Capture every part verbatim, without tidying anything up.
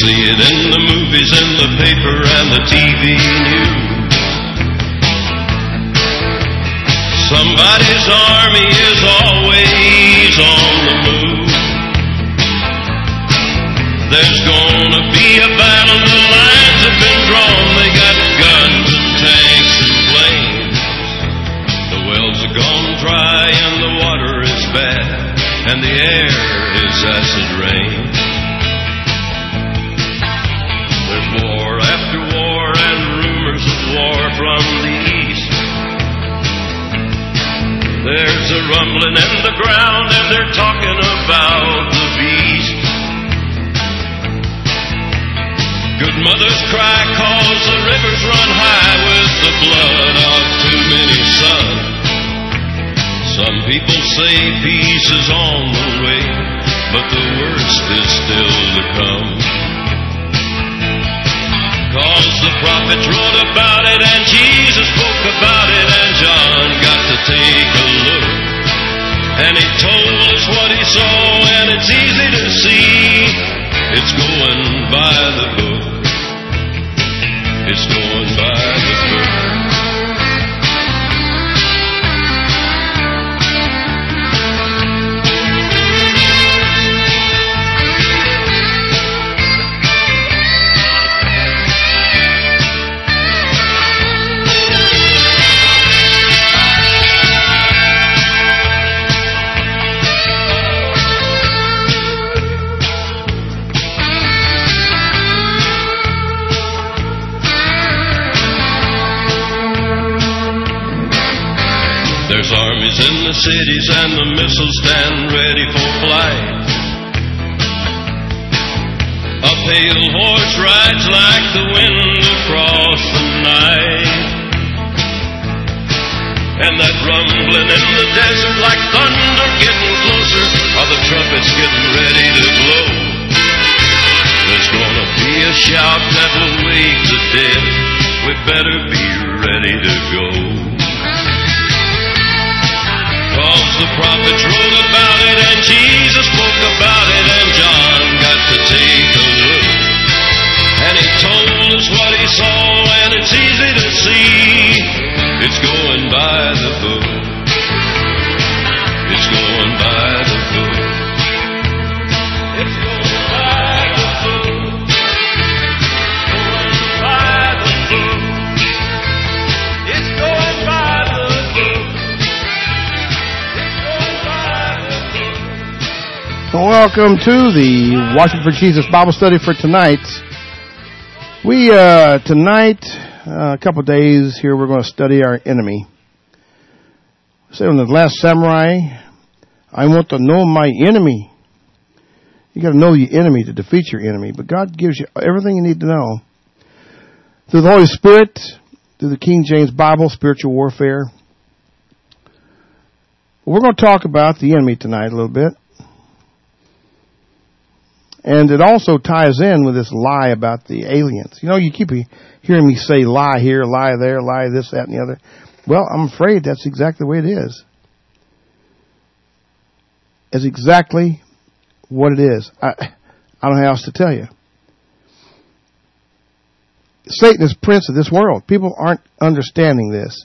see it in the movies, in the paper, and the T V news. Somebody's army is always on the move. There's gonna be a battle, the lines have been drawn. They got guns and tanks and planes. The wells are gone dry and the water is bad, and the air is acid rain. There's war after war and rumors of war from the east. There's a rumbling in the ground and they're talking about the beast. Good mothers cry cause the rivers run high with the blood of too many sons. Some people say peace is on the way, but the worst is still to come. Cause the prophets wrote about it and Jesus spoke about it and John got to take a look. And he told us what he saw and it's easy to see. It's going by the book. It's going by the book. There's armies in the cities and the missiles stand ready for flight. A pale horse rides like the wind across the night. And that rumbling in the desert like thunder getting closer, are the trumpets getting ready to blow. There's gonna be a shout that will wake the dead. We better be ready to go. Cause the prophets wrote about it and Jesus spoke about it and John got to take a look. And he told us what he saw and it's easy to see. It's going by the book. It's going by the book. It's going by the book. Going by the book. It's going by the book. Welcome to the Watching for Jesus Bible Study for tonight. We, uh, tonight, uh, a couple of days here, we're going to study our enemy. Say on the last samurai, I want to know my enemy. You got to know your enemy to defeat your enemy, but God gives you everything you need to know. Through the Holy Spirit, through the King James Bible, spiritual warfare. We're going to talk about the enemy tonight a little bit. And it also ties in with this lie about the aliens. You know, you keep hearing me say lie here, lie there, lie this, that, and the other. Well, I'm afraid that's exactly the way it is. It's exactly what it is. I, I don't know how else to tell you. Satan is prince of this world. People aren't understanding this.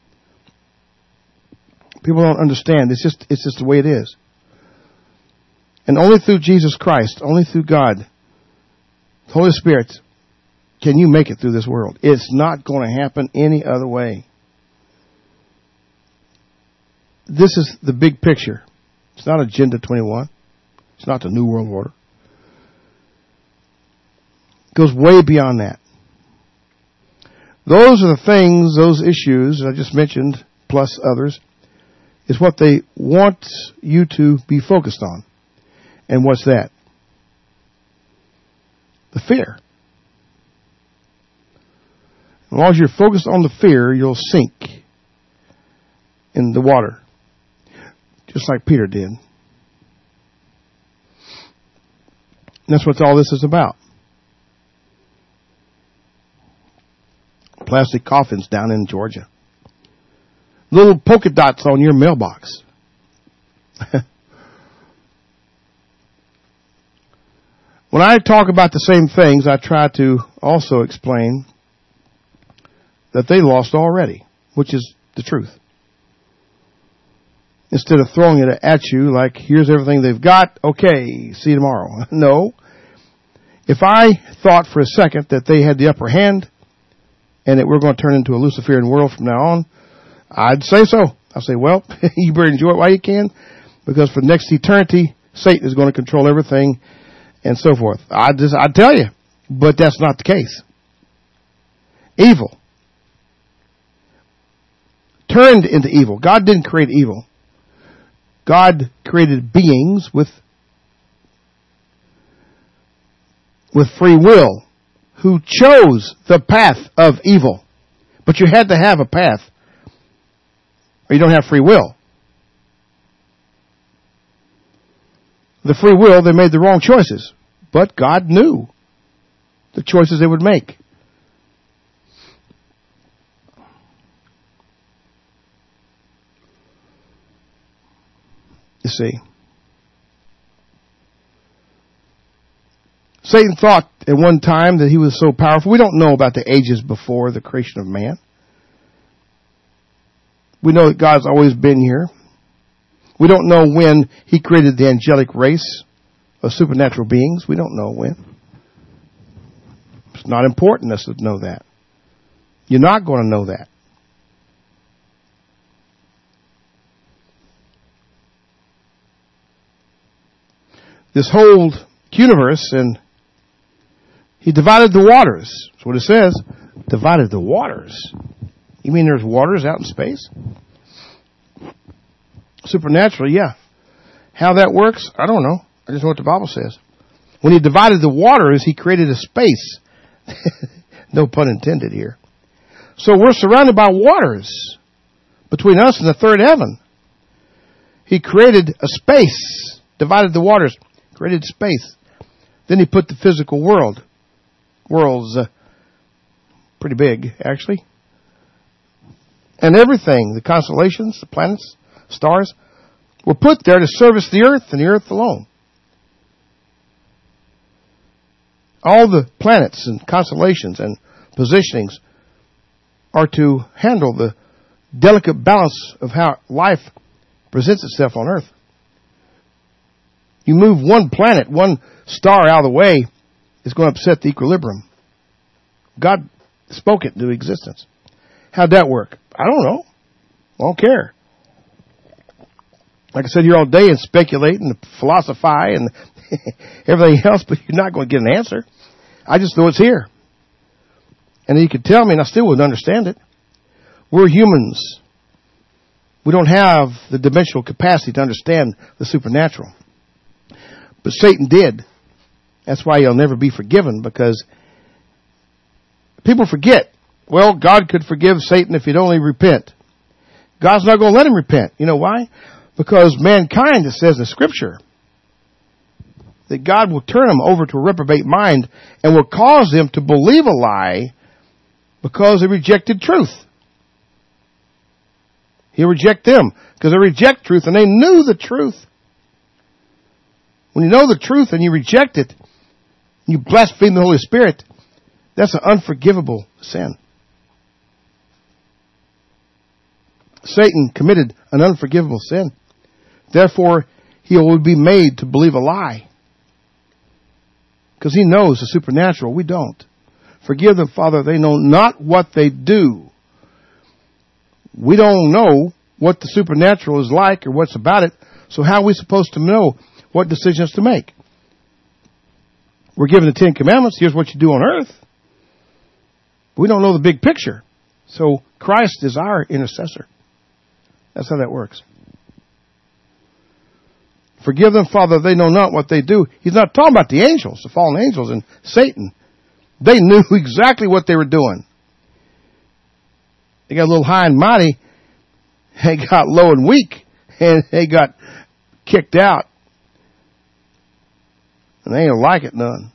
People don't understand. It's just, it's just the way it is. And only through Jesus Christ, only through God, the Holy Spirit, can you make it through this world. It's not going to happen any other way. This is the big picture. It's not Agenda twenty-one. It's not the New World Order. It goes way beyond that. Those are the things, those issues I just mentioned, plus others, is what they want you to be focused on. And what's that? The fear. As long as you're focused on the fear, you'll sink in the water. Just like Peter did. And that's what all this is about. Plastic coffins down in Georgia. Little polka dots on your mailbox. When I talk about the same things, I try to also explain that they lost already, which is the truth. Instead of throwing it at you like, here's everything they've got, okay, see you tomorrow. No. If I thought for a second that they had the upper hand and that we're going to turn into a Luciferian world from now on, I'd say so. I'd say, well, you better enjoy it while you can, because for the next eternity, Satan is going to control everything and so forth. I just, I'd tell you, but that's not the case. Evil turned into evil. God didn't create evil. God created beings with with free will who chose the path of evil. But you had to have a path, or you don't have free will. The free will, they made the wrong choices. But God knew the choices they would make. You see, Satan thought at one time that he was so powerful. We don't know about the ages before the creation of man. We know that God's always been here. We don't know when he created the angelic race of supernatural beings. We don't know when. It's not important us to know that. You're not going to know that. This whole universe, and he divided the waters. That's what it says. Divided the waters. You mean there's waters out in space? Supernatural, yeah. How that works, I don't know. I just know what the Bible says. When he divided the waters, he created a space. No pun intended here. So we're surrounded by waters between us and the third heaven. He created a space, divided the waters, created space. Then he put the physical world. World's uh, pretty big, actually. And everything, the constellations, the planets, stars, were put there to service the earth and the earth alone. All the planets and constellations and positionings are to handle the delicate balance of how life presents itself on earth. You move one planet, one star out of the way, it's going to upset the equilibrium. God spoke it into existence. How'd that work? I don't know. I don't care. Like I said here all day and speculate and philosophize and everything else, but you're not going to get an answer. I just know it's here. And you could tell me and I still wouldn't understand it. We're humans. We don't have the dimensional capacity to understand the supernatural. But Satan did. That's why he'll never be forgiven, because people forget. Well, God could forgive Satan if he'd only repent. God's not going to let him repent. You know why? Because mankind, it says in Scripture, that God will turn them over to a reprobate mind and will cause them to believe a lie because they rejected truth. He'll reject them because they reject truth and they knew the truth. When you know the truth and you reject it, you blaspheme the Holy Spirit, that's an unforgivable sin. Satan committed an unforgivable sin. Therefore, he will be made to believe a lie. Because he knows the supernatural. We don't. Forgive them, Father. They know not what they do. We don't know what the supernatural is like or what's about it. So how are we supposed to know what decisions to make? We're given the Ten Commandments. Here's what you do on earth. We don't know the big picture. So Christ is our intercessor. That's how that works. Forgive them, Father, they know not what they do. He's not talking about the angels, the fallen angels and Satan. They knew exactly what they were doing. They got a little high and mighty. They got low and weak. And they got kicked out. And they ain't like it none.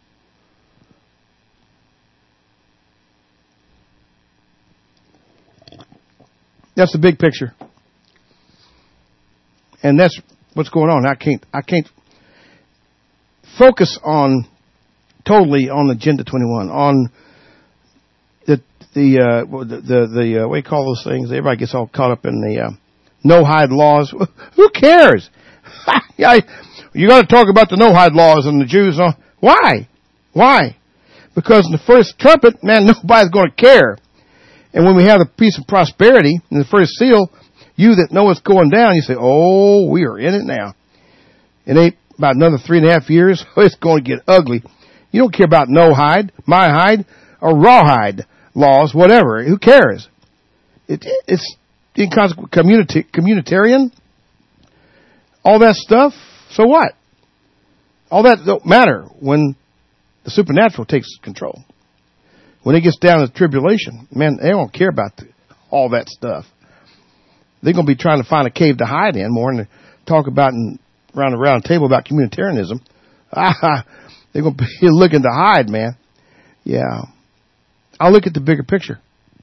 That's the big picture. And that's what's going on. I can't, I can't focus on totally on Agenda twenty-one, on the the uh, the the, the uh, what do you call those things? Everybody gets all caught up in the uh, no-hide laws. Who cares? Yeah, you got to talk about the no-hide laws and the Jews. Why? Why? Because in the first trumpet, man, nobody's going to care. And when we have the peace and prosperity in the first seal, you that know what's going down, you say, oh, we are in it now. It ain't about another three and a half years. It's going to get ugly. You don't care about no hide, my hide, or rawhide laws, whatever. Who cares? It, it's inconsequential, community, communitarian, all that stuff. So what? All that don't matter when the supernatural takes control. When it gets down to tribulation, man, they don't care about the, all that stuff. They're going to be trying to find a cave to hide in more than to talk about in, around the round table about communitarianism. Ah, they're going to be looking to hide, man. Yeah. I'll look at the bigger picture.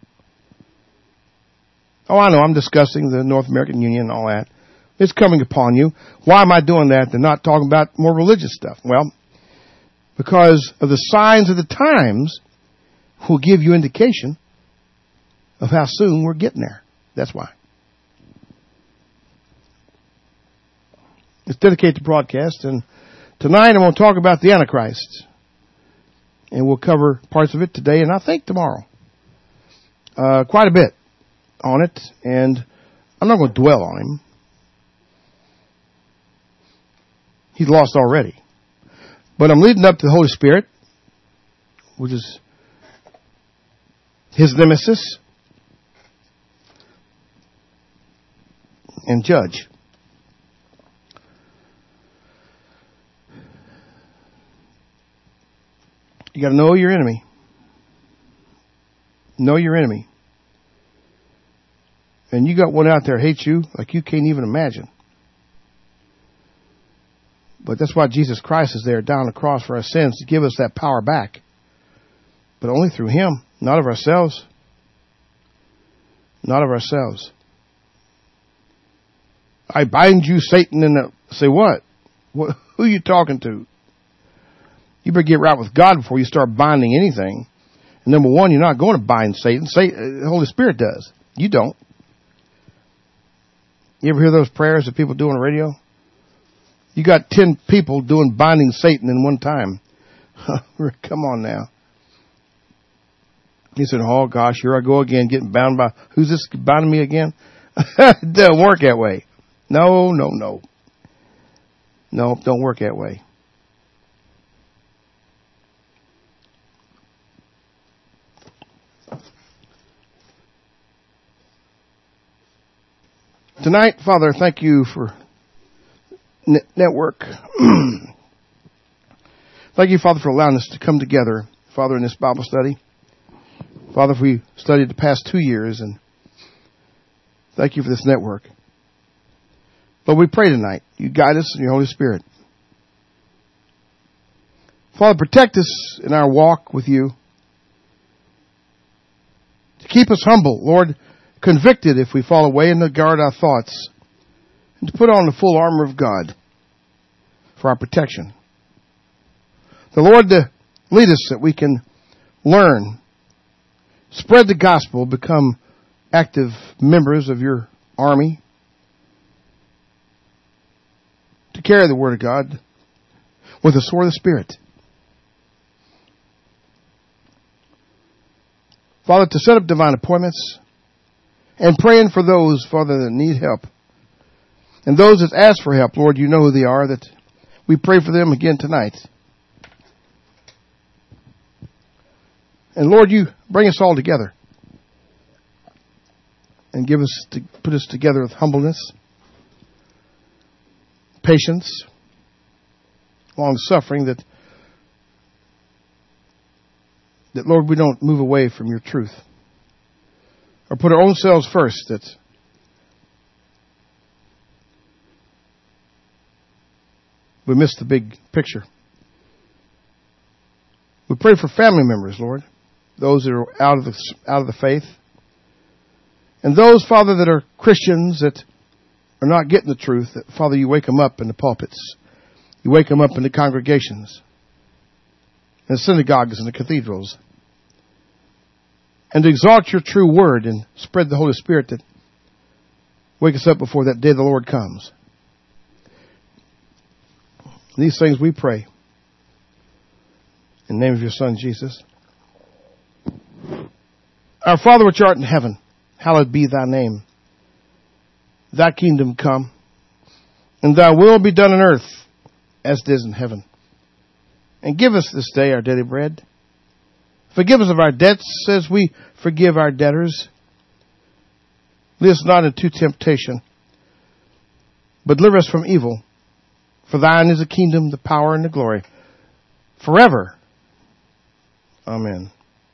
Oh, I know, I'm discussing the North American Union and all that. It's coming upon you. Why am I doing that? They're not talking about more religious stuff. Well, because of the signs of the times will give you indication of how soon we're getting there. That's why. Let's dedicate the broadcast, and tonight I'm going to talk about the Antichrist. And we'll cover parts of it today and I think tomorrow. Uh, quite a bit on it, and I'm not going to dwell on him. He's lost already. But I'm leading up to the Holy Spirit, which is his nemesis and judge. You got to know your enemy. Know your enemy. And you got one out there hates you like you can't even imagine. But that's why Jesus Christ is there down on the cross for our sins, to give us that power back. But only through him, not of ourselves. Not of ourselves. I bind you, Satan, and the, say what? what? Who are you talking to? You better get right with God before you start binding anything. And number one, you're not going to bind Satan. Satan, the Holy Spirit does. You don't. You ever hear those prayers that people do on the radio? You got ten people doing binding Satan in one time. Come on now. He said, oh gosh, here I go again, getting bound by, who's this binding me again? It doesn't work that way. No, no, no. No, don't work that way. Tonight, Father, thank you for net- network. Thank you, Father, for allowing us to come together, Father, in this Bible study. Father, we studied the past two years, and thank you for this network. But we pray tonight, you guide us in your Holy Spirit. Father, protect us in our walk with you. To keep us humble, Lord, convicted if we fall away, and to guard our thoughts, and to put on the full armor of God for our protection. The Lord to lead us that we can learn, spread the gospel, become active members of your army, to carry the word of God with the sword of the Spirit. Father, to set up divine appointments and praying for those, Father, that need help. And those that ask for help, Lord, you know who they are, that we pray for them again tonight. And Lord, you bring us all together and give us to put us together with humbleness, patience, long suffering, that that Lord, we don't move away from your truth or put our own selves first. That we miss the big picture. We pray for family members, Lord, those that are out of the out of the faith, and those, Father, that are Christians that are not getting the truth. That, Father, you wake them up in the pulpits You wake them up in the congregations, in the synagogues and the cathedrals. And to exalt your true word and spread the Holy Spirit that wake us up before that day the Lord comes. These things we pray. In the name of your Son, Jesus. Our Father which art in heaven, hallowed be thy name. Thy kingdom come, and thy will be done on earth as it is in heaven. And give us this day our daily bread. Forgive us of our debts as we forgive our debtors. Lead us not into temptation, but deliver us from evil. For thine is the kingdom, the power, and the glory, forever. Amen.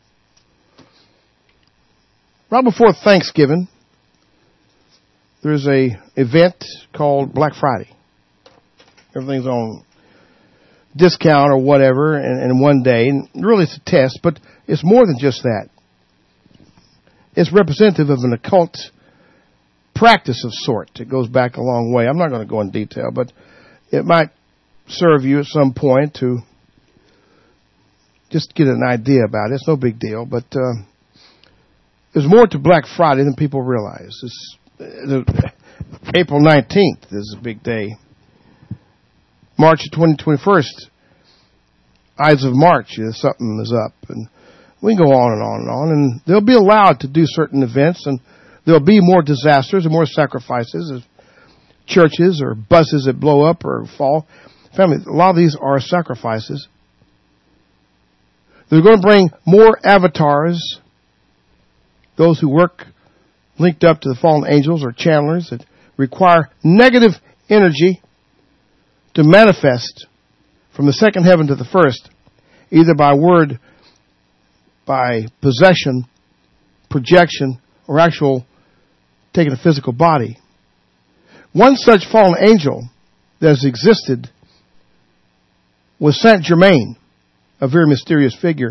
Right before Thanksgiving, there's a event called Black Friday. Everything's on discount or whatever in, in one day. And really it's a test, but it's more than just that. It's representative of an occult practice of sort. It goes back a long way. I'm not going to go in detail, but it might serve you at some point to just get an idea about it. It's no big deal, but uh, there's more to Black Friday than people realize. It's, uh, April nineteenth is a big day. March twenty twenty-first, Ides of March, is something is up. And we can go on and on and on. And they'll be allowed to do certain events, and there'll be more disasters and more sacrifices of churches or buses that blow up or fall. Family, a lot of these are sacrifices. They're going to bring more avatars, those who work linked up to the fallen angels or channelers that require negative energy to manifest from the second heaven to the first, either by word, by possession, projection, or actual taking a physical body. One such fallen angel that has existed was Saint Germain, a very mysterious figure.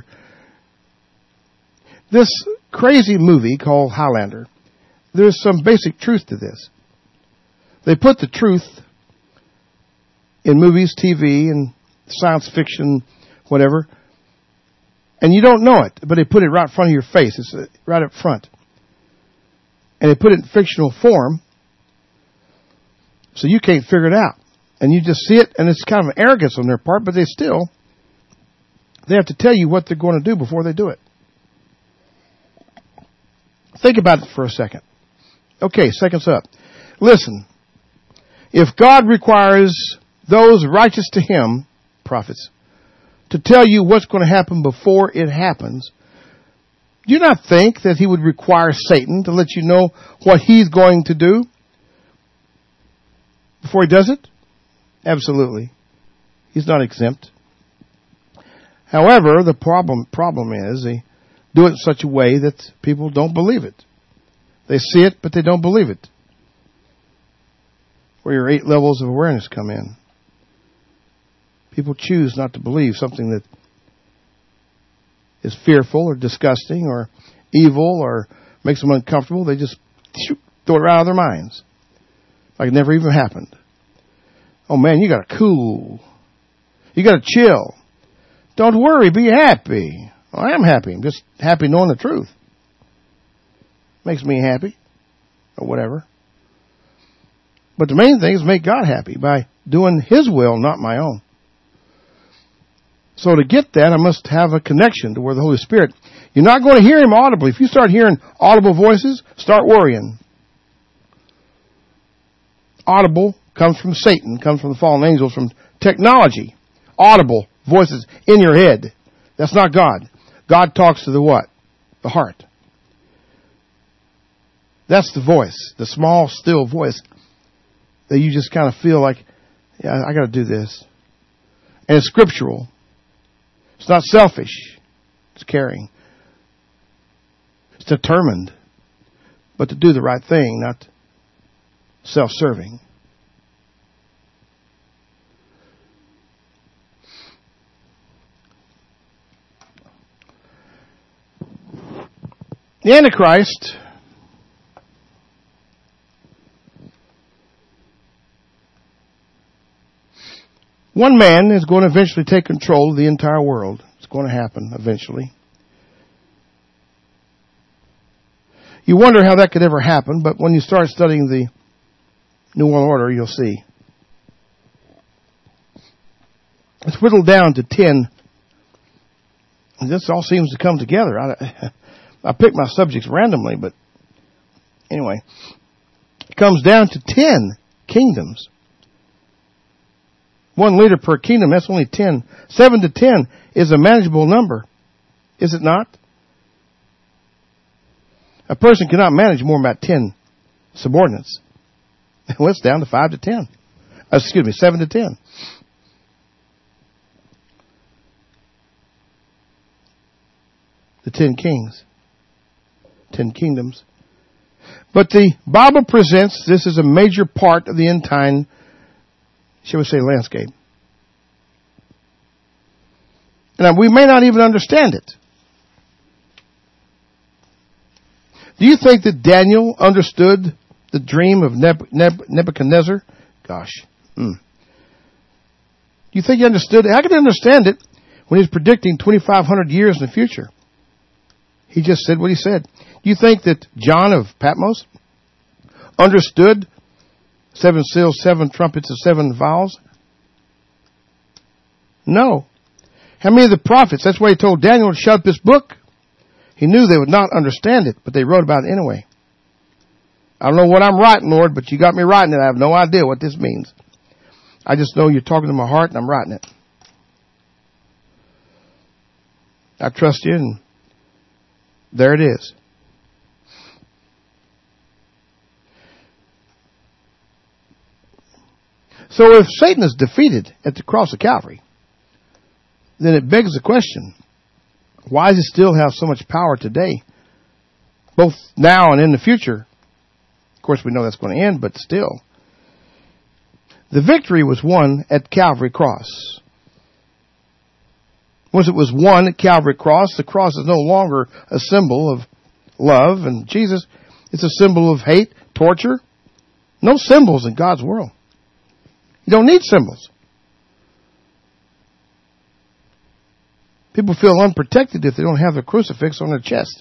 This crazy movie called Highlander, there's some basic truth to this. They put the truth in movies, T V, and science fiction, whatever, and you don't know it, but they put it right in front of your face. It's right up front. And they put it in fictional form, so you can't figure it out. And you just see it, and it's kind of an arrogance on their part, but they still, they have to tell you what they're going to do before they do it. Think about it for a second. Okay, seconds up. Listen, if God requires those righteous to Him, prophets, to tell you what's going to happen before it happens, do you not think that He would require Satan to let you know what he's going to do before he does it? Absolutely. He's not exempt. However, the problem problem is they do it in such a way that people don't believe it. They see it, but they don't believe it. Where your eight levels of awareness come in. People choose not to believe something that is fearful or disgusting or evil or makes them uncomfortable. They just shoot, throw it right out of their minds. Like it never even happened. Oh man, you got to cool. You got to chill. Don't worry, be happy. Well, I am happy. I'm just happy knowing the truth. Makes me happy. Or whatever. But the main thing is make God happy by doing His will, not my own. So to get that, I must have a connection to where the Holy Spirit, you're not going to hear Him audibly. If you start hearing audible voices, start worrying. Audible comes from Satan, comes from the fallen angels, from technology. Audible voices in your head. That's not God. God talks to the what? The heart. That's the voice, the small, still voice that you just kind of feel like, yeah, I got to do this. And it's scriptural. It's not selfish. It's caring. It's determined. But to do the right thing, not self-serving. The Antichrist One man is going to eventually take control of the entire world. It's going to happen eventually. You wonder how that could ever happen, but when you start studying the New World Order, you'll see. It's whittled down to ten. And this all seems to come together. I, I pick my subjects randomly, but anyway. It comes down to ten kingdoms. One leader per kingdom, that's only ten. Seven to ten is a manageable number. Is it not? A person cannot manage more than about ten subordinates. Well, it's down to five to ten. Uh, excuse me, seven to ten. The ten kings. Ten kingdoms. But the Bible presents this as a major part of the end time, shall we say, landscape. And we may not even understand it. Do you think that Daniel understood the dream of Neb- Neb- Nebuchadnezzar? Gosh. Mm. Do you think he understood it? How could he understand it when he's predicting twenty-five hundred years in the future? He just said what he said. Do you think that John of Patmos understood seven seals, seven trumpets, and seven vials? No. How many of the prophets? That's why he told Daniel to shut up this book. He knew they would not understand it, but they wrote about it anyway. I don't know what I'm writing, Lord, but you got me writing it. I have no idea what this means. I just know you're talking to my heart and I'm writing it. I trust you, and there it is. So if Satan is defeated at the cross of Calvary, then it begs the question, why does he still have so much power today? Both now and in the future. Of course, we know that's going to end, but still. The victory was won at Calvary Cross. Once it was won at Calvary Cross, the cross is no longer a symbol of love and Jesus. It's a symbol of hate, torture. No symbols in God's world. You don't need symbols. People feel unprotected if they don't have a crucifix on their chest.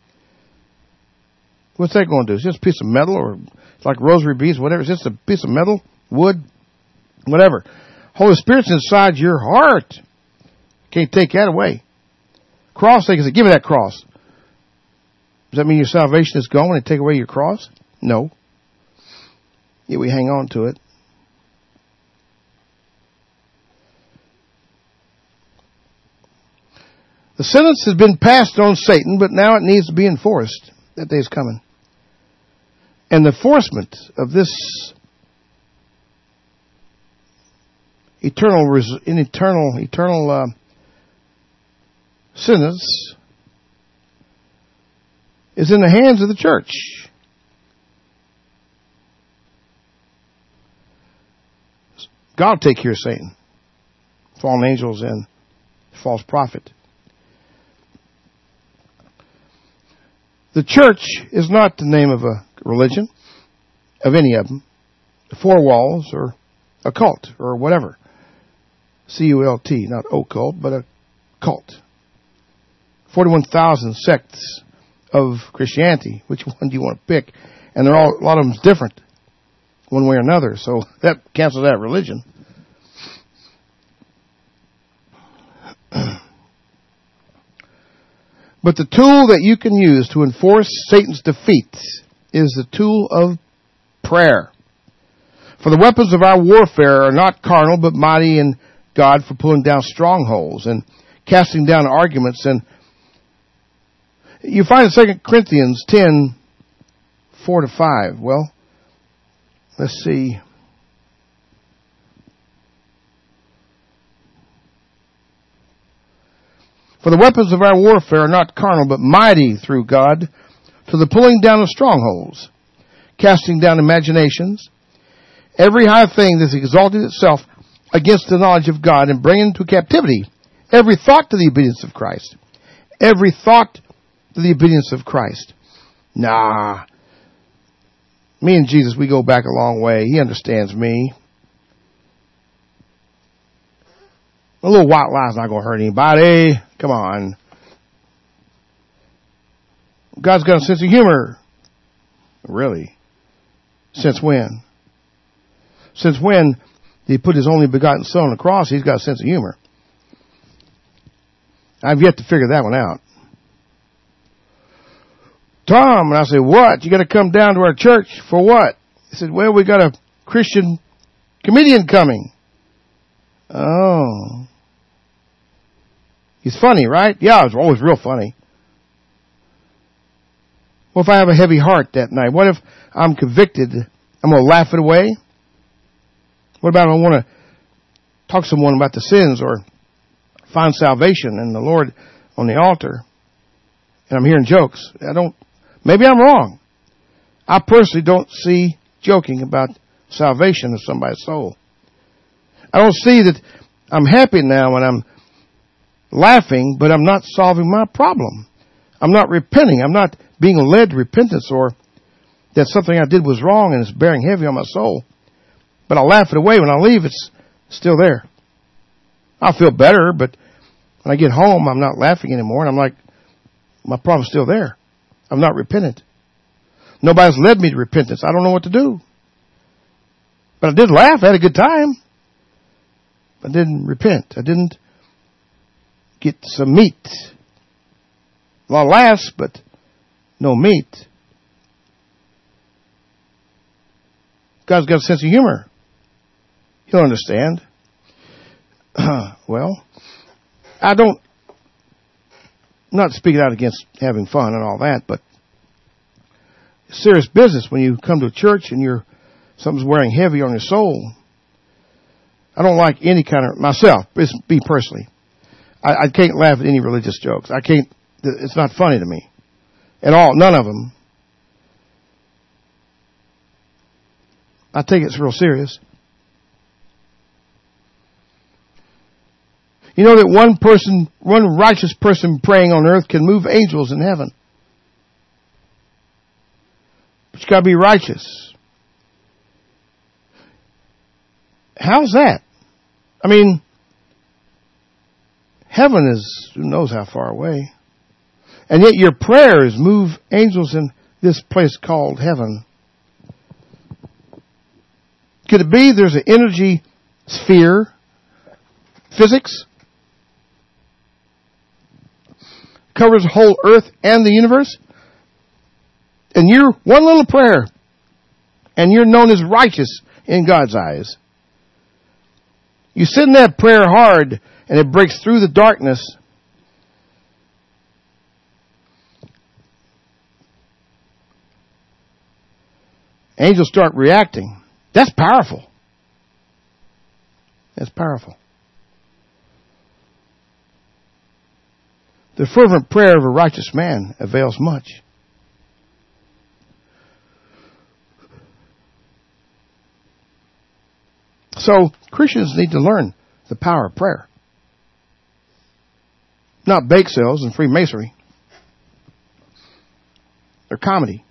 What's that going to do? It's just a piece of metal, or it's like rosary beads, whatever. It's just a piece of metal, wood, whatever. Holy Spirit's inside your heart. Can't take that away. Cross, they can say, give me that cross. Does that mean your salvation is gone when they take away your cross? No. Yet we hang on to it. The sentence has been passed on Satan, but now it needs to be enforced. That day is coming. And the enforcement of this eternal, in eternal, eternal uh, sentence is in the hands of the church. God will take care of Satan, fallen angels, and false prophet. The church is not the name of a religion, of any of them. Four walls or a cult or whatever. C U L T, not occult, but a cult. forty-one thousand sects of Christianity. Which one do you want to pick? And they're all, a lot of them's different, one way or another. So that cancels that religion. But the tool that you can use to enforce Satan's defeat is the tool of prayer. For the weapons of our warfare are not carnal, but mighty in God for pulling down strongholds and casting down arguments. And you find in Second Corinthians ten, four to five. Well, let's see. For the weapons of our warfare are not carnal, but mighty through God to the pulling down of strongholds, casting down imaginations, every high thing that's exalted itself against the knowledge of God, and bringing into captivity every thought to the obedience of Christ. Every thought to the obedience of Christ. Nah. Me and Jesus, we go back a long way. He understands me. A little white lie's not going to hurt anybody. Come on. God's got a sense of humor. Really? Since when? Since when did he put his only begotten son on the cross? He's got a sense of humor. I've yet to figure that one out. Tom, and I said, what? You got to come down to our church for what? He said, well, we got a Christian comedian coming. Oh. He's funny, right? Yeah, it's always real funny. What if I have a heavy heart that night? What if I'm convicted? I'm going to laugh it away? What about if I want to talk to someone about the sins or find salvation in the Lord on the altar, and I'm hearing jokes? I don't, maybe I'm wrong. I personally don't see joking about salvation of somebody's soul. I don't see that I'm happy now when I'm laughing, but I'm not solving my problem. I'm not repenting. I'm not being led to repentance, or that something I did was wrong and it's bearing heavy on my soul. But I laugh it away. When I leave, it's still there. I'll feel better, but when I get home, I'm not laughing anymore. And I'm like, my problem's still there. I'm not repentant. Nobody's led me to repentance. I don't know what to do. But I did laugh. I had a good time. I didn't repent. I didn't get some meat. A lot of laughs, but no meat. God's got a sense of humor. He'll understand. Uh, well, I don't, I'm not speaking out against having fun and all that, but it's serious business when you come to a church and you're, something's wearing heavy on your soul. I don't like any kind of, myself, it's me personally. I, I can't laugh at any religious jokes. I can't, it's not funny to me. At all, none of them. I take it real serious. You know that one person, one righteous person praying on earth can move angels in heaven. But you got to be righteous. How's that? I mean, heaven is who knows how far away. And yet your prayers move angels in this place called heaven. Could it be there's an energy sphere, physics, covers the whole earth and the universe? And you're one little prayer, and you're known as righteous in God's eyes. You send that prayer hard, and it breaks through the darkness. Angels start reacting. That's powerful. That's powerful. The fervent prayer of a righteous man avails much. So, Christians need to learn the power of prayer. Not bake sales and Freemasonry. Or comedy.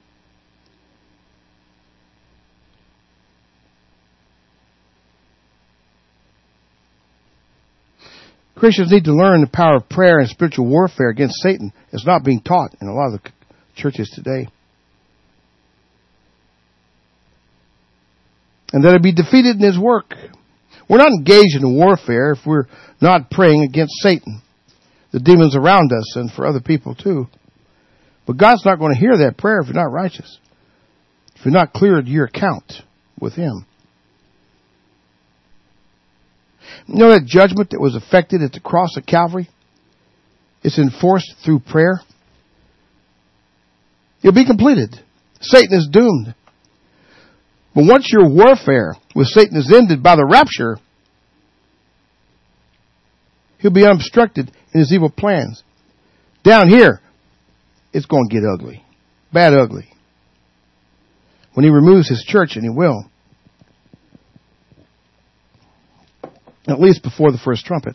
Christians need to learn the power of prayer and spiritual warfare against Satan. It's not being taught in a lot of the churches today. And that it be defeated in his work. We're not engaged in warfare if we're not praying against Satan, the demons around us, and for other people too. But God's not going to hear that prayer if you're not righteous, if you're not cleared your account with him. You know that judgment that was effected at the cross of Calvary? It's enforced through prayer. It'll be completed. Satan is doomed. But once your warfare with Satan is ended by the rapture, he'll be unobstructed in his evil plans. Down here, it's going to get ugly. Bad ugly. When he removes his church, and he will. At least before the first trumpet.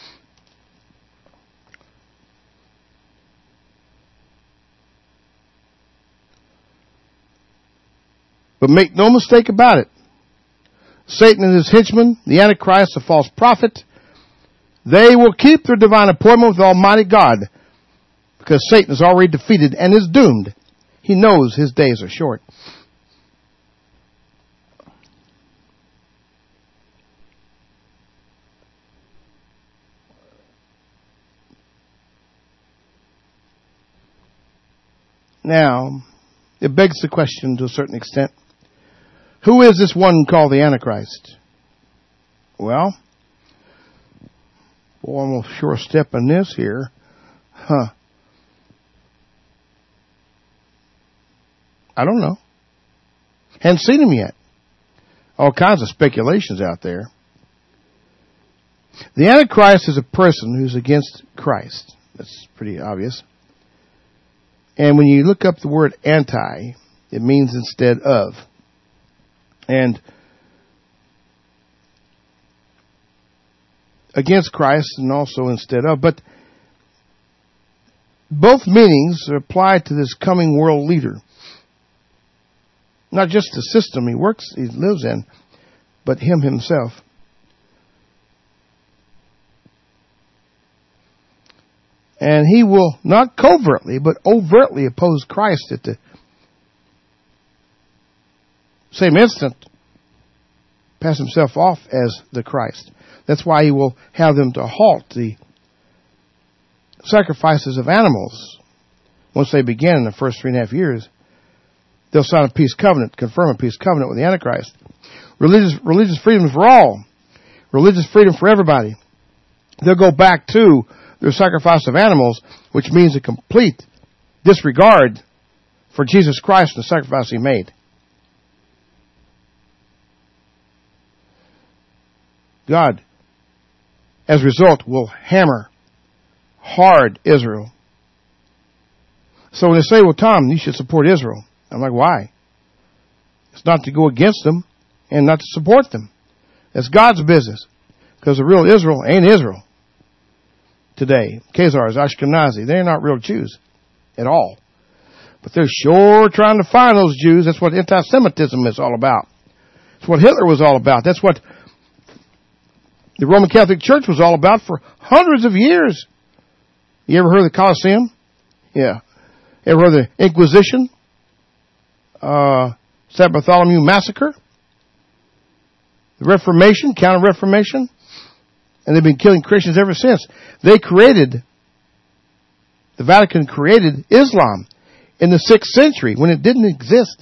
But make no mistake about it. Satan and his henchmen, the Antichrist, the false prophet, They will keep their divine appointment with Almighty God because Satan is already defeated and is doomed. He knows his days are short. Now, it begs the question to a certain extent, who is this one called the Antichrist? Well, boy, I'm a sure step in this here. Huh. I don't know. Haven't seen him yet. All kinds of speculations out there. The Antichrist is a person who's against Christ. That's pretty obvious. And when you look up the word anti, it means instead of. And against Christ and also instead of. But both meanings are applied to this coming world leader. Not just the system he works, he lives in, but him himself. And he will not covertly, but overtly oppose Christ at the same instant, pass himself off as the Christ. That's why he will have them to halt the sacrifices of animals. Once they begin in the first three and a half years, they'll sign a peace covenant, confirm a peace covenant with the Antichrist. Religious, religious freedom for all. Religious freedom for everybody. They'll go back to their sacrifice of animals, which means a complete disregard for Jesus Christ and the sacrifice he made. God, as a result, will hammer hard Israel. So when they say, well, Tom, you should support Israel. I'm like, why? It's not to go against them and not to support them. That's God's business. Because the real Israel ain't Israel today. Khazars, Ashkenazi, they're not real Jews at all. But they're sure trying to find those Jews. That's what anti-Semitism is all about. That's what Hitler was all about. That's what the Roman Catholic Church was all about for hundreds of years. You ever heard of the Colosseum? Yeah. Ever heard of the Inquisition? Uh, Saint Bartholomew Massacre? The Reformation, Counter-Reformation? And they've been killing Christians ever since. They created, the Vatican created Islam in the sixth century when it didn't exist.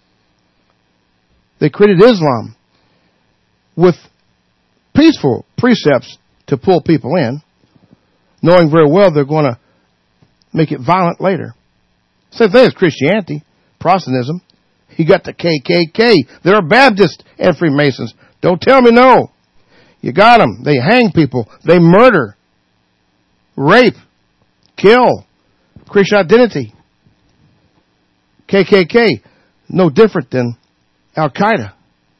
They created Islam with peaceful precepts to pull people in, knowing very well they're going to make it violent later. Same thing as Christianity, Protestantism. You got the K K K. They're Baptists and Freemasons. Don't tell me no. You got them. They hang people. They murder, rape, kill, Christian identity. K K K, no different than Al-Qaeda.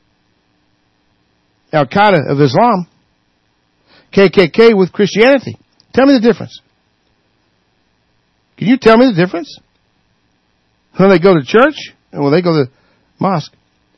Al-Qaeda of Islam. K K K with Christianity. Tell me the difference. Can you tell me the difference? When they go to church and when they go to mosque,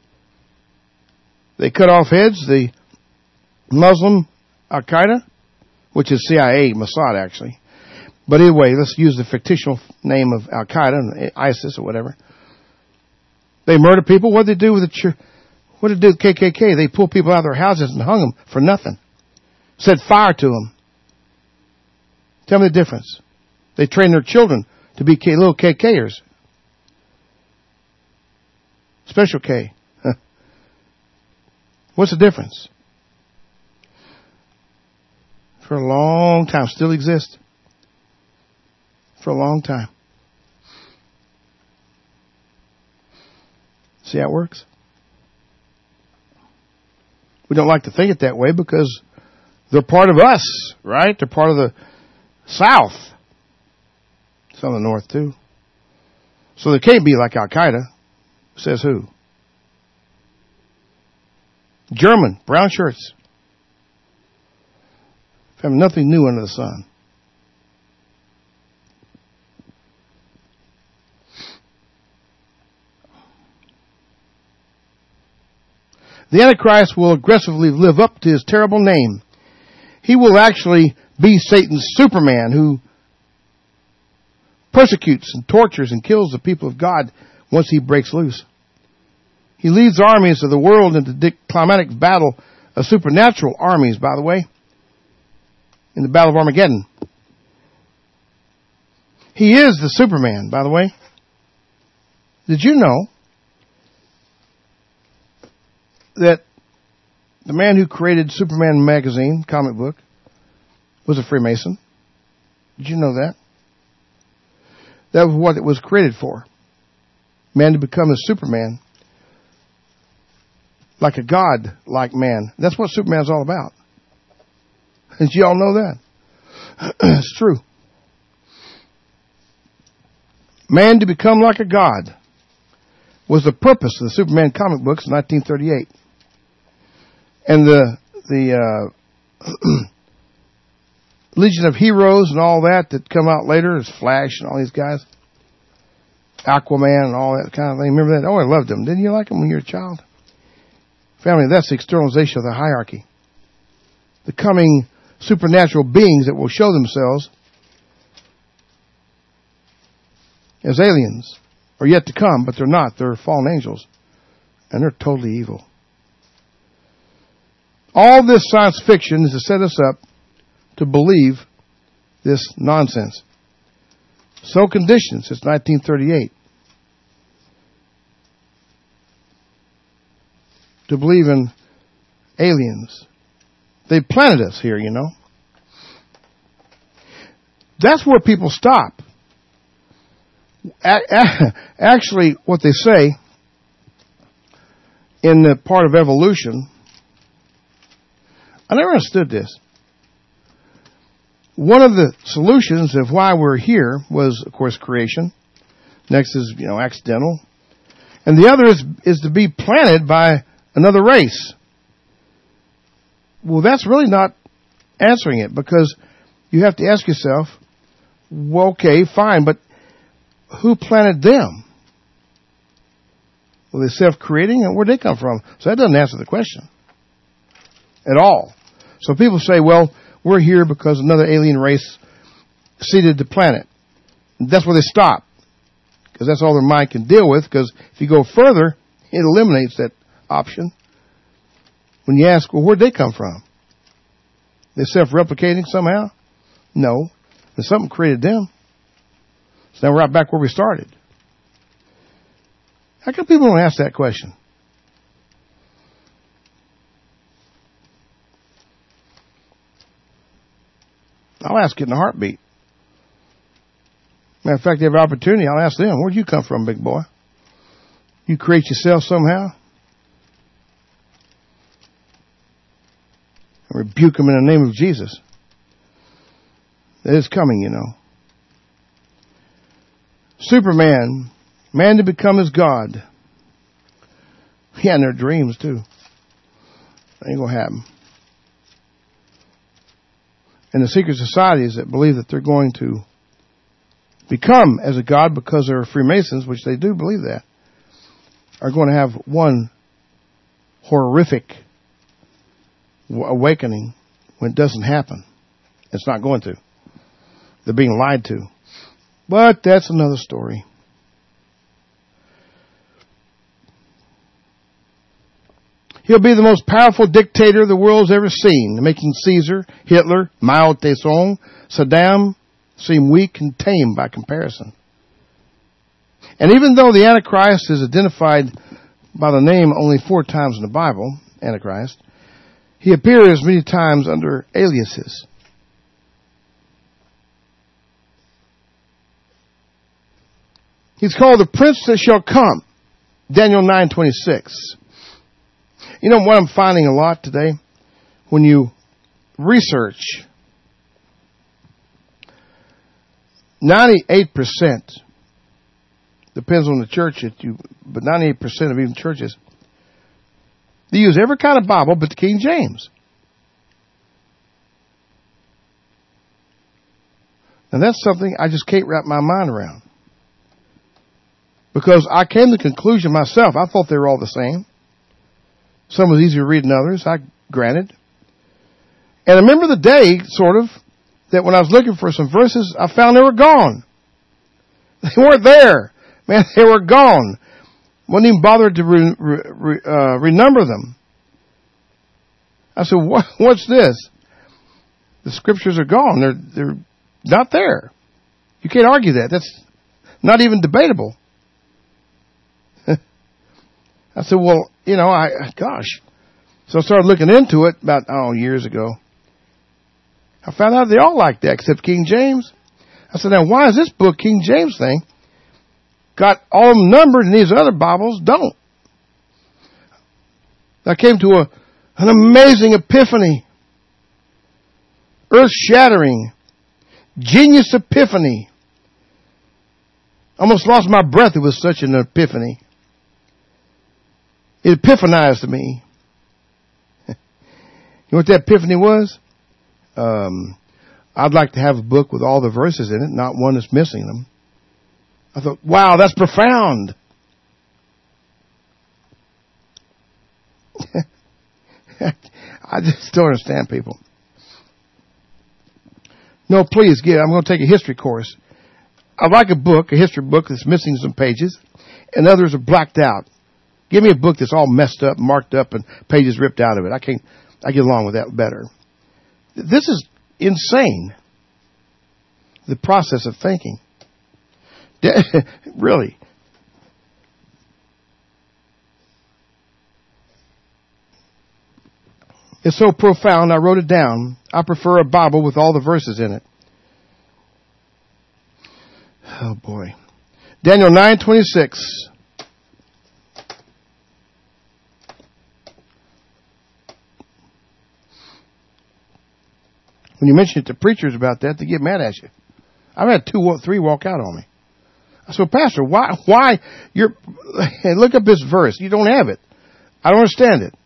they cut off heads. The Muslim Al-Qaeda, which is C I A, Mossad actually. But anyway, let's use the fictional name of Al-Qaeda, ISIS or whatever. They murder people. What did they do with the church? What did they do with K K K? They pulled people out of their houses and hung them for nothing. Set fire to them. Tell me the difference. They train their children to be little K Kers. Special K. What's the difference? For a long time, still exists. For a long time. See how it works? We don't like to think it that way because they're part of us, right? They're part of the South. Some of the North, too. So they can't be like Al-Qaeda. Says who? German, brown shirts. Have nothing new under the sun. The Antichrist will aggressively live up to his terrible name. He will actually be Satan's Superman who persecutes and tortures and kills the people of God once he breaks loose. He leads armies of the world into the climatic battle of supernatural armies, by the way, in the Battle of Armageddon. He is the Superman, by the way. Did you know that the man who created Superman magazine, comic book, was a Freemason? Did you know that? That was what it was created for. Man to become a Superman. Like a God-like man. That's what Superman's all about. Did you all know that? It's true. Man to become like a God was the purpose of the Superman comic books in nineteen thirty-eight. And the the uh, Legion of Heroes and all that that come out later is Flash and all these guys. Aquaman and all that kind of thing. Remember that? Oh, I loved them. Didn't you like them when you were a child? Family, that's the externalization of the hierarchy. The coming supernatural beings that will show themselves as aliens are yet to come, but they're not. They're fallen angels. And they're totally evil. All this science fiction is to set us up to believe this nonsense. So conditioned since nineteen thirty-eight. To believe in aliens. They planted us here, you know. That's where people stop. Actually, what they say in the part of evolution, I never understood this. One of the solutions of why we're here was, of course, creation. Next is, you know, accidental. And the other is, is to be planted by another race. Well, that's really not answering it, because you have to ask yourself, well, okay, fine, but who planted them? Were they self-creating? And where'd they come from? So that doesn't answer the question at all. So people say, well, we're here because another alien race seeded the planet. That's where they stop, because that's all their mind can deal with, because if you go further, it eliminates that option. When you ask, well, where'd they come from? They're self-replicating somehow? No. And something created them. So now we're right back where we started. How come people don't ask that question? I'll ask it in a heartbeat. Matter of fact, if I have an opportunity, I'll ask them, where'd you come from, big boy? You create yourself somehow? I rebuke them in the name of Jesus. It is coming, you know. Superman, man to become his God. Yeah, and their dreams too. Ain't gonna happen. And the secret societies that believe that they're going to become as a God because they're Freemasons, which they do believe that, are going to have one horrific awakening when it doesn't happen. It's not going to. They're being lied to. But that's another story. He'll be the most powerful dictator the world's ever seen, making Caesar, Hitler, Mao Zedong, Saddam seem weak and tame by comparison. And even though the Antichrist is identified by the name only four times in the Bible, Antichrist, he appears many times under aliases. He's called the Prince that shall come, Daniel nine twenty-six. You know what I'm finding a lot today? When you research, ninety-eight percent, depends on the church, that you, but ninety-eight percent of even churches, they use every kind of Bible but the King James. And that's something I just can't wrap my mind around. Because I came to the conclusion myself, I thought they were all the same. Some was easier to read than others, I granted. And I remember the day, sort of, that when I was looking for some verses, I found they were gone. They weren't there. Man, they were gone. Wasn't even bothered to re, re, uh, renumber them. I said, what, what's this? The scriptures are gone. They're, they're not there. You can't argue that. That's not even debatable. I said, well, you know, I, gosh. So I started looking into it about, oh, years ago. I found out they all like that except King James. I said, now why is this book, King James thing, got all them numbered and these other Bibles don't? I came to a, an amazing epiphany. Earth-shattering. Genius epiphany. Almost lost my breath. It was such an epiphany. It epiphanized me. You know what that epiphany was? Um, I'd like to have a book with all the verses in it, not one that's missing them. I thought, wow, that's profound. I just don't understand people. No, please, get. I'm going to take a history course. I like a book, a history book that's missing some pages, and others are blacked out. Give me a book that's all messed up, marked up, and pages ripped out of it. I can't. I get along with that better. This is insane. The process of thinking. Really. It's so profound, I wrote it down. I prefer a Bible with all the verses in it. Oh, boy. Daniel nine twenty-six. When you mention it to preachers about that, they get mad at you. I've had two, three walk out on me. I said, Pastor, why, why, you're, look up this verse. You don't have it. I don't understand it.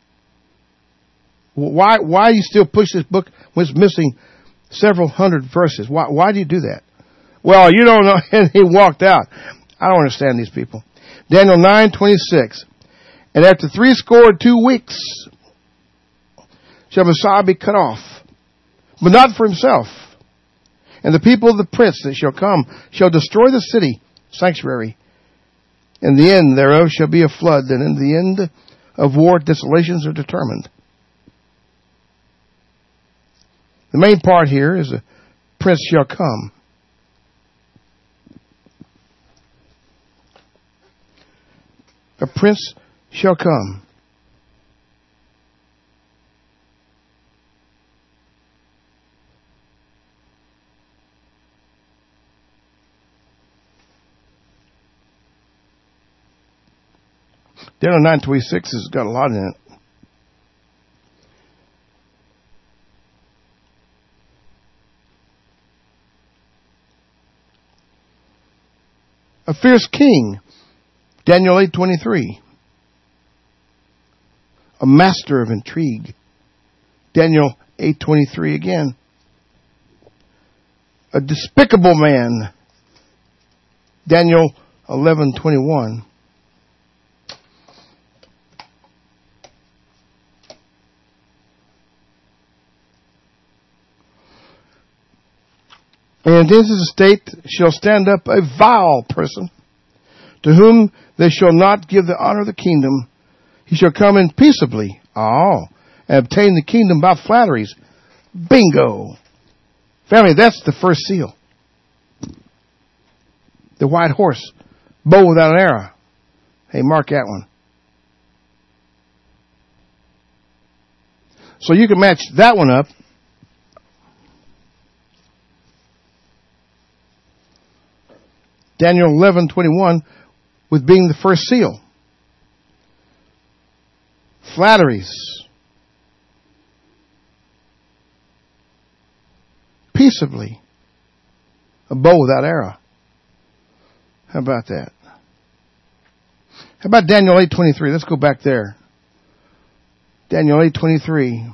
Why, why do you still push this book when it's missing several hundred verses? Why, why do you do that? Well, you don't know. And he walked out. I don't understand these people. Daniel nine twenty-six. And after three score and two weeks shall Messiah be cut off, but not for himself. And the people of the prince that shall come shall destroy the city, sanctuary. In the end thereof shall be a flood, and in the end of war desolations are determined. The main part here is a prince shall come. A prince shall come. Daniel nine twenty-six has got a lot in it. A fierce king, Daniel eight twenty-three. A master of intrigue, Daniel eight twenty-three again. A despicable man, Daniel eleven twenty-one. And in his estate shall stand up a vile person, to whom they shall not give the honor of the kingdom. He shall come in peaceably, oh, and obtain the kingdom by flatteries. Bingo! Family, that's the first seal. The white horse, bow without an arrow. Hey, mark that one. So you can match that one up. Daniel eleven twenty-one with being the first seal. Flatteries. Peaceably. A bow without arrow. How about that? How about Daniel eight twenty-three? Let's go back there. Daniel eight twenty-three.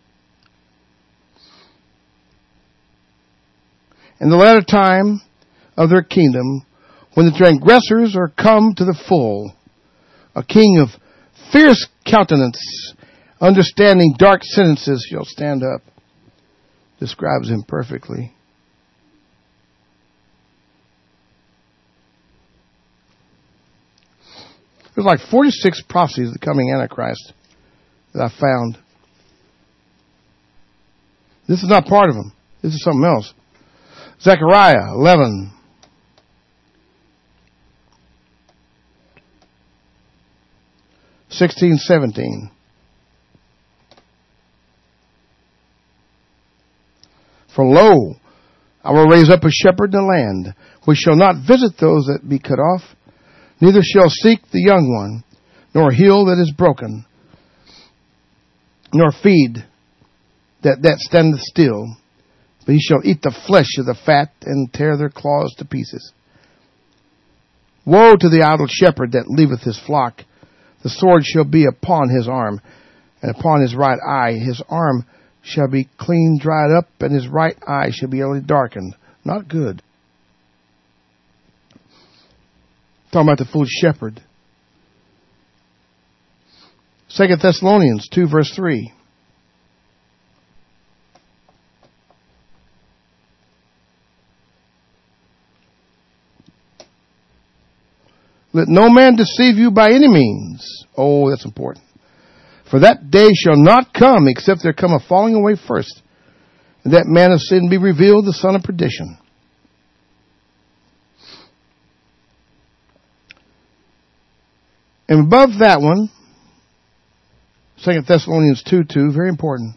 In the latter time of their kingdom, when the transgressors are come to the full, a king of fierce countenance, understanding dark sentences, shall stand up. describes him perfectly. There's like forty-six prophecies of the coming Antichrist that I found. This is not part of them. This is something else. Zechariah eleven. sixteen, seventeen. For lo, I will raise up a shepherd in the land, which shall not visit those that be cut off, neither shall seek the young one, nor heal that is broken, nor feed that that standeth still, but he shall eat the flesh of the fat and tear their claws to pieces. Woe to the idle shepherd that leaveth his flock! The sword shall be upon his arm, and upon his right eye. His arm shall be clean dried up, and his right eye shall be utterly darkened. Not good. Talking about the foolish shepherd. Second Thessalonians two, verse three. Let no man deceive you by any means. Oh, that's important. For that day shall not come except there come a falling away first, and that man of sin be revealed, the son of perdition. And above that one, Second Thessalonians two, two, very important.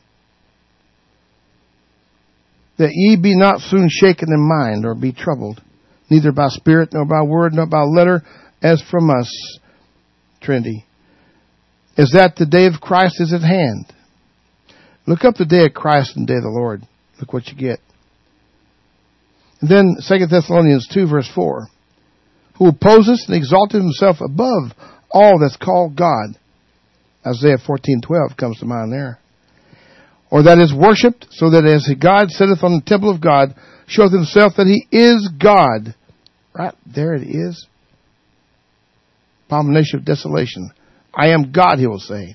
That ye be not soon shaken in mind, or be troubled, neither by spirit, nor by word, nor by letter, as from us, Trinity, is that the day of Christ is at hand. Look up the day of Christ and the day of the Lord. Look what you get. And then Second Thessalonians two, verse four. Who opposes and exalted himself above all that's called God. Isaiah fourteen, twelve comes to mind there. Or that is worshipped, so that as God sitteth on the temple of God, showeth himself that he is God. Right there it is. Abomination of desolation. I am God, he will say.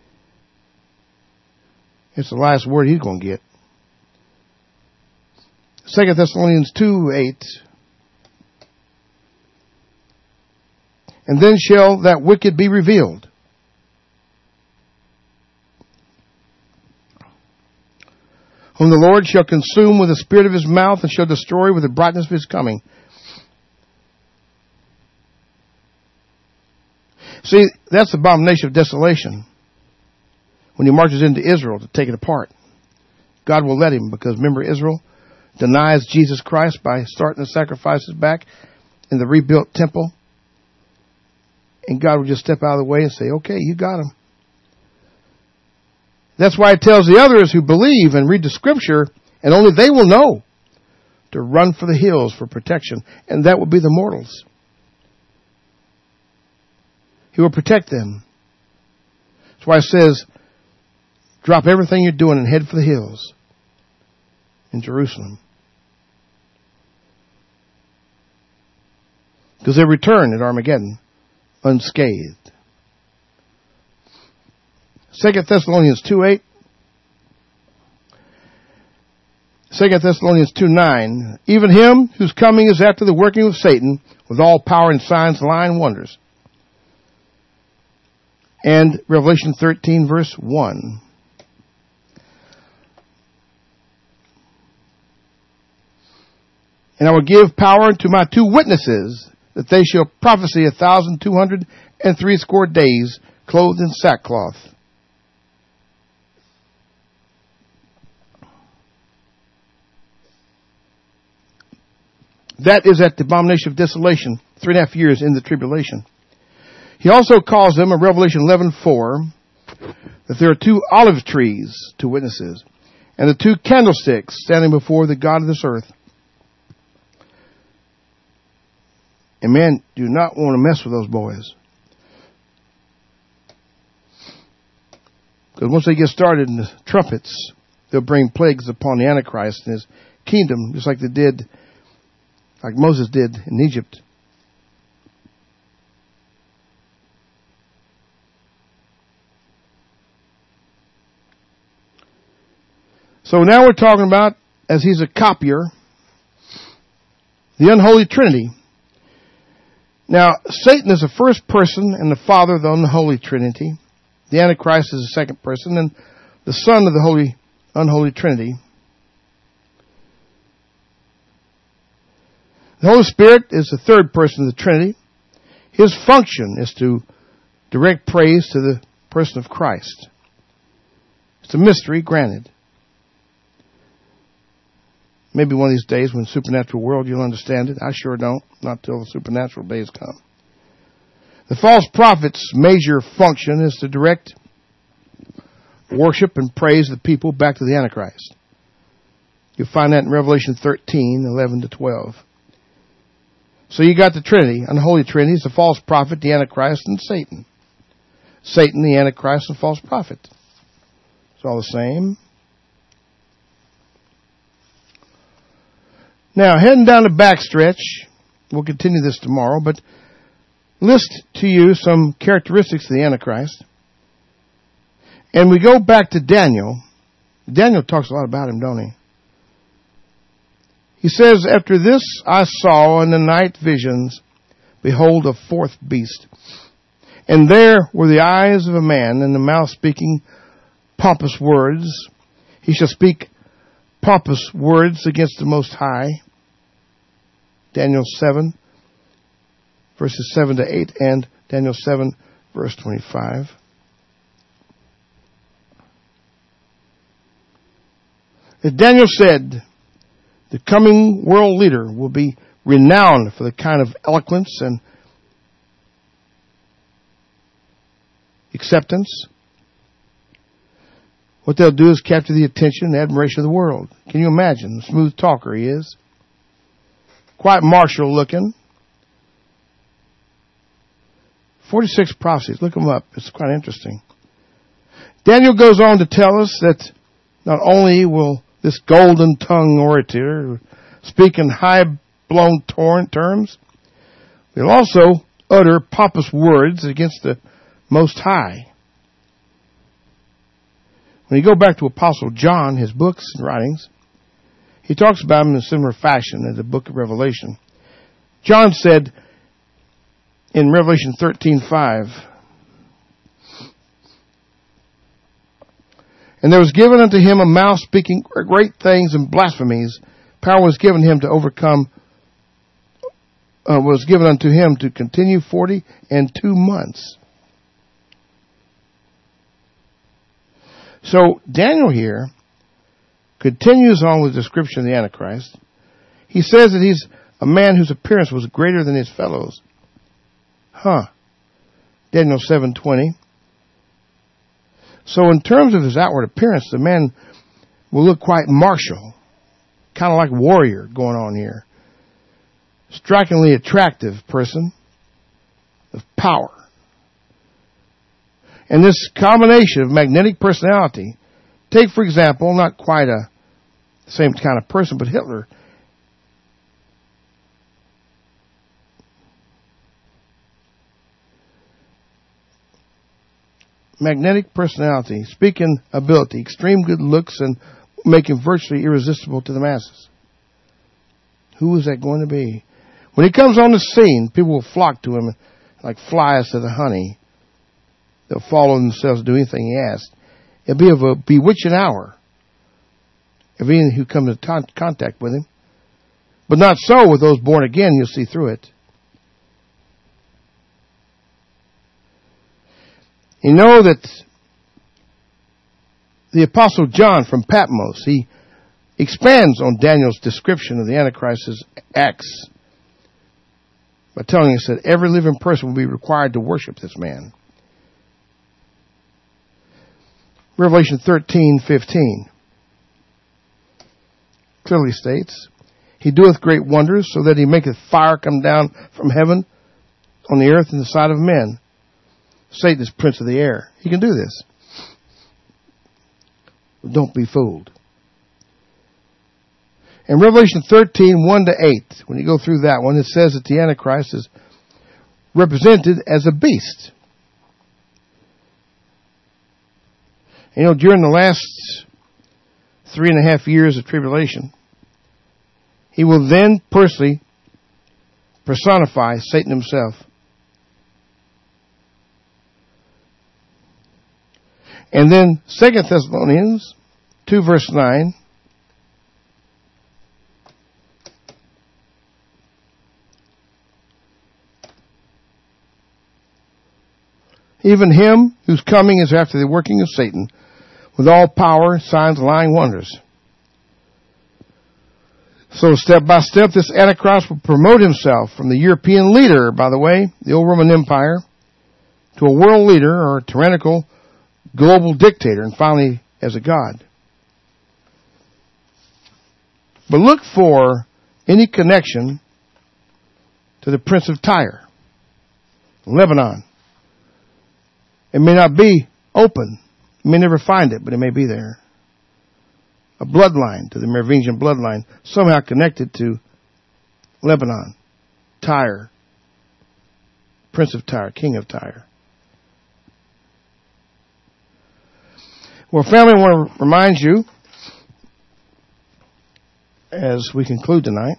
It's the last word he's going to get. Second Thessalonians two, eight. And then shall that wicked be revealed, whom the Lord shall consume with the spirit of his mouth, and shall destroy with the brightness of his coming. See, that's the abomination of desolation. When he marches into Israel to take it apart. God will let him, because remember, Israel denies Jesus Christ by starting the sacrifices back in the rebuilt temple. And God will just step out of the way and say, okay, you got him. That's why it tells the others who believe and read the scripture, and only they will know, to run for the hills for protection. And that will be the mortals. He will protect them. That's why it says, drop everything you're doing and head for the hills in Jerusalem. Because they return at Armageddon unscathed. Second Thessalonians two, eight. Second Thessalonians two, nine. Even him whose coming is after the working of Satan, with all power and signs, lying wonders. And Revelation thirteen, verse one. And I will give power to my two witnesses, that they shall prophesy a thousand two hundred and threescore days, clothed in sackcloth. That is at the abomination of desolation, three and a half years in the tribulation. He also calls them, in Revelation eleven, four, that there are two olive trees, two witnesses, and the two candlesticks standing before the God of this earth. And men do not want to mess with those boys. Because once they get started in the trumpets, they'll bring plagues upon the Antichrist and his kingdom, just like they did, like Moses did in Egypt. So now we're talking about, as he's a copier, the unholy Trinity. Now, Satan is the first person and the father of the unholy Trinity. The Antichrist is the second person and the son of the holy, unholy Trinity. The Holy Spirit is the third person of the Trinity. His function is to direct praise to the person of Christ. It's a mystery, granted. Maybe one of these days when supernatural world you'll understand it. I sure don't. Not till the supernatural days come. The false prophet's major function is to direct worship and praise the people back to the Antichrist. You'll find that in Revelation thirteen, eleven to twelve. So you got the Trinity, unholy Trinity. It's the false prophet, the Antichrist, and Satan. Satan, the Antichrist, and false prophet. It's all the same. Now, heading down the backstretch, we'll continue this tomorrow, but list to you some characteristics of the Antichrist. And we go back to Daniel. Daniel talks a lot about him, don't he? He says, after this I saw in the night visions, behold, a fourth beast. And there were the eyes of a man, and the mouth speaking pompous words. He shall speak pompous words against the Most High. Daniel seven, verses seven to eight, and Daniel seven, verse twenty-five. As Daniel said, the coming world leader will be renowned for the kind of eloquence and acceptance. What they'll do is capture the attention and admiration of the world. Can you imagine? The smooth talker he is. Quite martial looking. forty-six prophecies. Look them up. It's quite interesting. Daniel goes on to tell us that not only will this golden-tongued orator speak in high-blown terms, he'll also utter pompous words against the Most High. When you go back to Apostle John, his books and writings, he talks about him in a similar fashion as the book of Revelation. John said in Revelation thirteen five, and there was given unto him a mouth speaking great things and blasphemies. Power was given him to overcome, uh, was given unto him to continue forty and two months. So Daniel here continues on with the description of the Antichrist. He says that he's a man whose appearance was greater than his fellows. Huh. Daniel seven twenty. So in terms of his outward appearance, the man will look quite martial. Kind of like warrior going on here. Strikingly attractive person of power. And this combination of magnetic personality, take for example, not quite a same kind of person, but Hitler. Magnetic personality, speaking ability, extreme good looks, and making virtually irresistible to the masses. Who is that going to be? When he comes on the scene, people will flock to him like flies to the honey. They'll follow themselves, do anything he asks. It'll be of a bewitching hour of any who come into t- contact with him. But not so with those born again. You'll see through it. You know that the Apostle John from Patmos, he expands on Daniel's description of the Antichrist's acts by telling us that every living person will be required to worship this man. Revelation thirteen fifteen clearly states, he doeth great wonders, so that he maketh fire come down from heaven on the earth in the sight of men. Satan is prince of the air. He can do this. But don't be fooled. In Revelation thirteen one to eight, when you go through that one, it says that the Antichrist is represented as a beast. You know, during the last three and a half years of tribulation, he will then personally personify Satan himself. And then Second Thessalonians two verse nine. Even him whose coming is after the working of Satan, with all power, signs, lying wonders. So step by step, this Antichrist will promote himself from the European leader, by the way, the old Roman Empire, to a world leader or a tyrannical global dictator, and finally as a god. But look for any connection to the Prince of Tyre, Lebanon. It may not be open. You may never find it, but it may be there. A bloodline, to the Merovingian bloodline, somehow connected to Lebanon, Tyre, Prince of Tyre, King of Tyre. Well, family, I want to remind you, as we conclude tonight,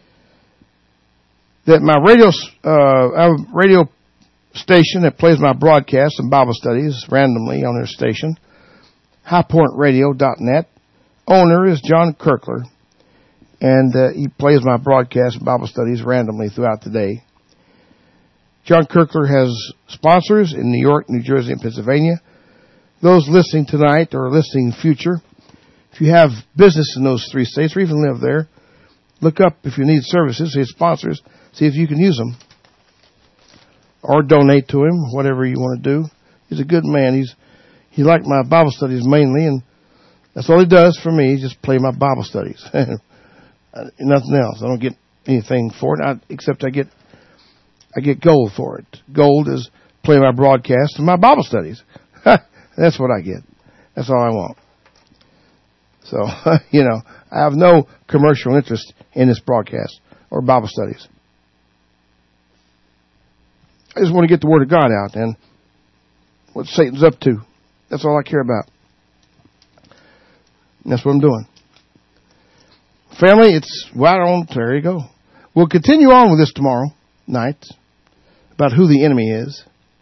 that my radio, uh, our radio station that plays my broadcasts and Bible studies randomly on their station, high point radio dot net. Owner is John Kirkler, and uh, he plays my broadcasts and Bible studies randomly throughout the day. John Kirkler has sponsors in New York, New Jersey, and Pennsylvania. Those listening tonight or listening in future, if you have business in those three states or even live there, look up if you need services, his sponsors, see if you can use them. Or donate to him, whatever you want to do. He's a good man. He's he liked my Bible studies mainly, and that's all he does for me. He just play my Bible studies. Nothing else. I don't get anything for it, I, except I get I get gold for it. Gold is play my broadcast and my Bible studies. That's what I get. That's all I want. So, you know, I have no commercial interest in this broadcast or Bible studies. I just want to get the Word of God out and what Satan's up to. That's all I care about. And that's what I'm doing. Family, it's right on. There you go. We'll continue on with this tomorrow night about who the enemy is.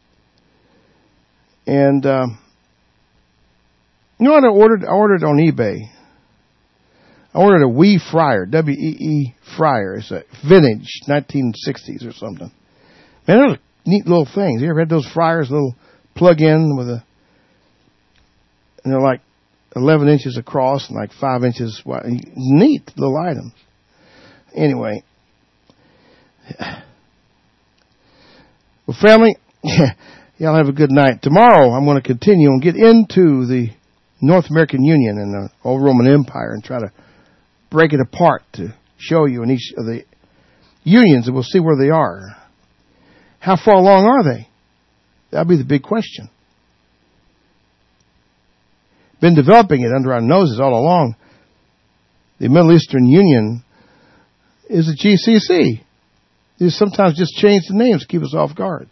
And, um, you know what I ordered? I ordered on eBay. I ordered a Wee Fryer, W E E Fryer. It's a vintage, nineteen sixties or something. Man, those are neat little things. You ever had those fryers, little plug-in with a, and they're like eleven inches across and like five inches wide. Neat little items. Anyway. Well, family, y'all have a good night. Tomorrow I'm going to continue and get into the North American Union and the old Roman Empire and try to break it apart to show you in each of the unions, and we'll see where they are. How far along are they? That'll be the big question. Been developing it under our noses all along. The Middle Eastern Union is the G C C. They sometimes just change the names to keep us off guard.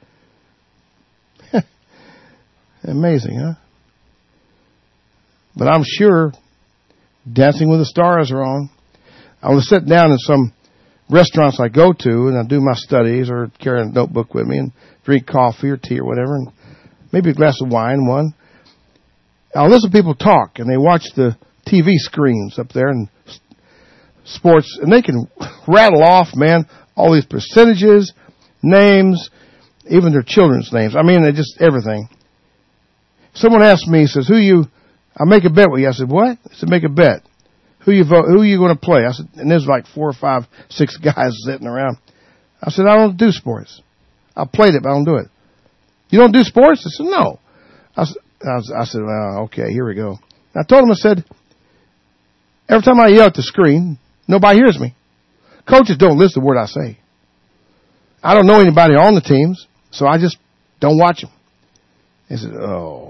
Amazing, huh? But I'm sure Dancing with the Stars are on. I will sit down in some restaurants I go to and I do my studies or carry a notebook with me and drink coffee or tea or whatever and maybe a glass of wine, one. I'll listen to people talk and they watch the T V screens up there and sports and they can rattle off, man, all these percentages, names, even their children's names. I mean, they just everything. Someone asked me, says, who you, I make a bet with you. I said, what? I said, make a bet. Who you vote, who are you going to play? I said, and there's like four or five, six guys sitting around. I said, I don't do sports. I played it, but I don't do it. You don't do sports? I said, no. I said, I, was, I said, well, okay, here we go. And I told him, I said, every time I yell at the screen, nobody hears me. Coaches don't listen to what I say. I don't know anybody on the teams, so I just don't watch them. He said, oh.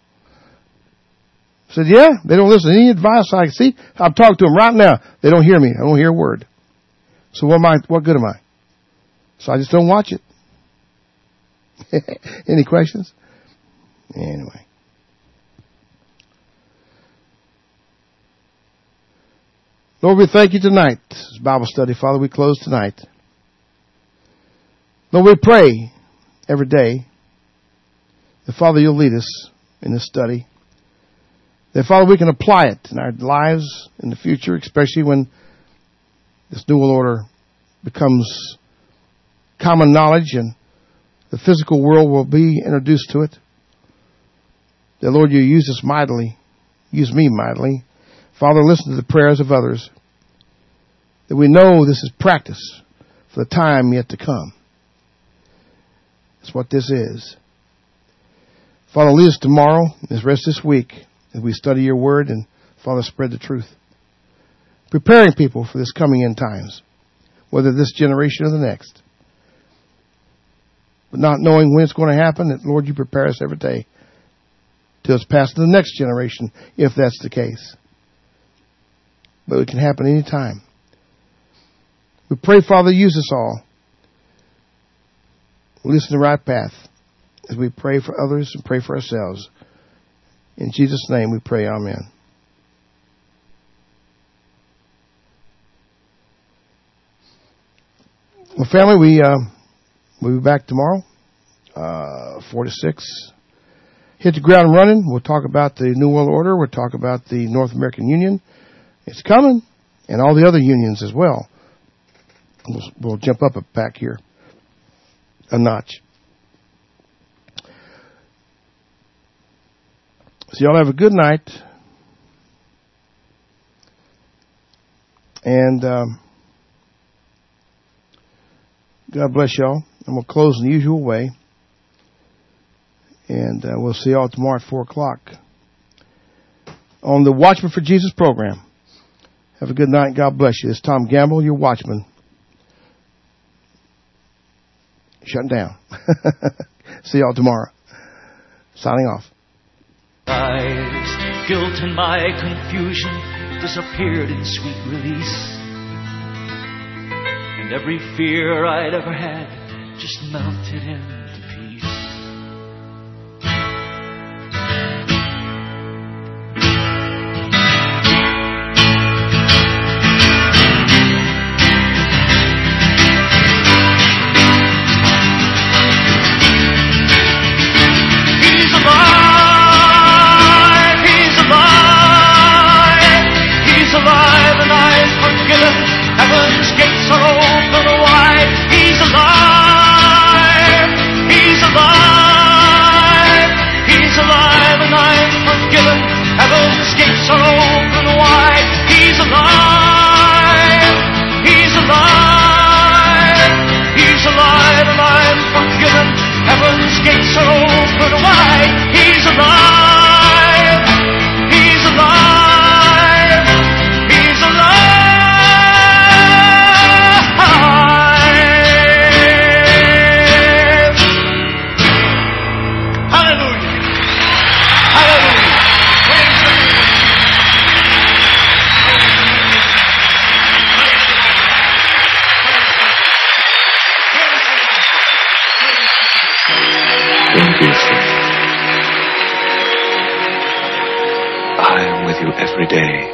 I said, yeah, they don't listen to any advice I see. I'm talking to them right now. They don't hear me. I don't hear a word. So what am I, what good am I? So I just don't watch it. Any questions? Anyway. Lord, we thank you tonight. This is Bible study. Father, we close tonight. Lord, we pray every day that, Father, you'll lead us in this study. That, Father, we can apply it in our lives in the future, especially when this New World Order becomes common knowledge and the physical world will be introduced to it. That, Lord, you use us mightily. Use me mightily. Father, listen to the prayers of others. That we know this is practice for the time yet to come. That's what this is. Father, lead us tomorrow, this rest this week, as we study your word and, Father, spread the truth. Preparing people for this coming end times, whether this generation or the next. But not knowing when it's going to happen, that, Lord, you prepare us every day till it's passed to the next generation, if that's the case. But it can happen any time. We pray, Father, use us all. Lead us in the right path as we pray for others and pray for ourselves. In Jesus' name we pray, amen. Well, family, we, uh, we'll be back tomorrow, uh, four to six. Hit the ground running. We'll talk about the New World Order. We'll talk about the North American Union. It's coming. And all the other unions as well. We'll, we'll jump up a pack here. A notch. So y'all have a good night. And um, God bless y'all. And we'll close in the usual way. And uh, we'll see y'all tomorrow at four o'clock on the Watchman for Jesus program. Have a good night. God bless you. It's Tom Gamble, your watchman. Shutting down. See y'all tomorrow. Signing off. Eyes, guilt and my confusion disappeared in sweet release. And every fear I'd ever had just melted into peace. I am with you every day.